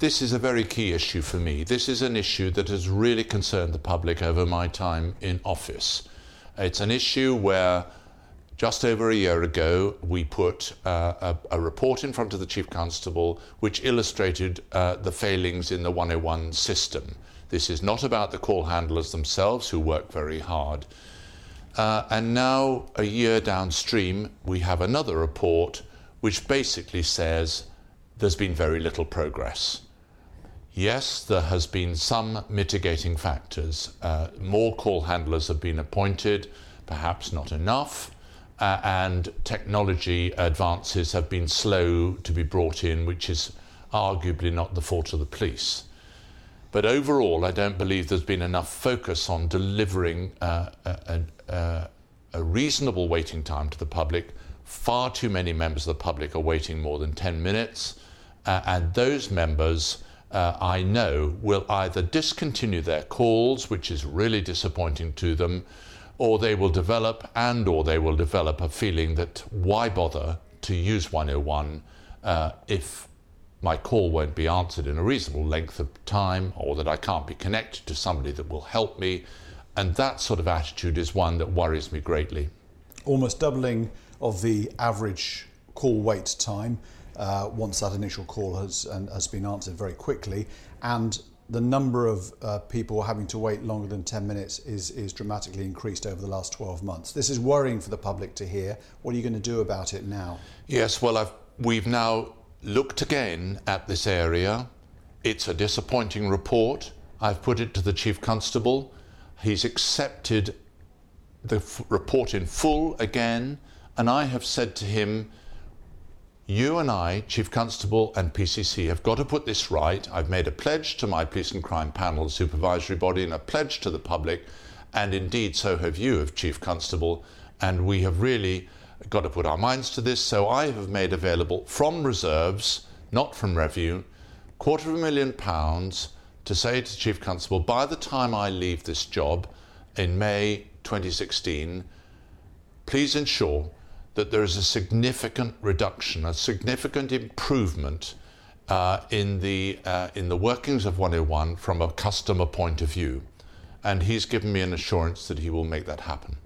This is a very key issue for me. This is an issue that has really concerned the public over my time in office. It's an issue where just over a year ago we put a report in front of the Chief Constable which illustrated the failings in the 101 system. This is not about the call handlers themselves, who work very hard. And now, a year downstream, we have another report which basically says there's been very little progress. Yes, there has been some mitigating factors. More call handlers have been appointed, perhaps not enough, and technology advances have been slow to be brought in, which is arguably not the fault of the police. But overall, I don't believe there's been enough focus on delivering a reasonable waiting time to the public. Far too many members of the public are waiting more than 10 minutes, and those members, I know, will either discontinue their calls, which is really disappointing to them, or they will develop a feeling that why bother to use 101 if my call won't be answered in a reasonable length of time, or that I can't be connected to somebody that will help me. And that sort of attitude is one that worries me greatly. Almost doubling of the average call wait time once that initial call has been answered very quickly, and the number of people having to wait longer than 10 minutes is dramatically increased over the last 12 months. This is worrying for the public to hear. What are you going to do about it now? Yes, well, we've now looked again at this area. It's a disappointing report. I've put it to the Chief Constable. He's accepted the report in full again, and I have said to him, you and I, Chief Constable and PCC, have got to put this right. I've made a pledge to my Police and Crime Panel supervisory body and a pledge to the public, and indeed so have you, of Chief Constable, and we have really got to put our minds to this. So I have made available from reserves, not from revenue, £250,000 to say to Chief Constable, by the time I leave this job in May 2016, please ensure that there is a significant reduction, a significant improvement in the workings of 101 from a customer point of view. And he's given me an assurance that he will make that happen.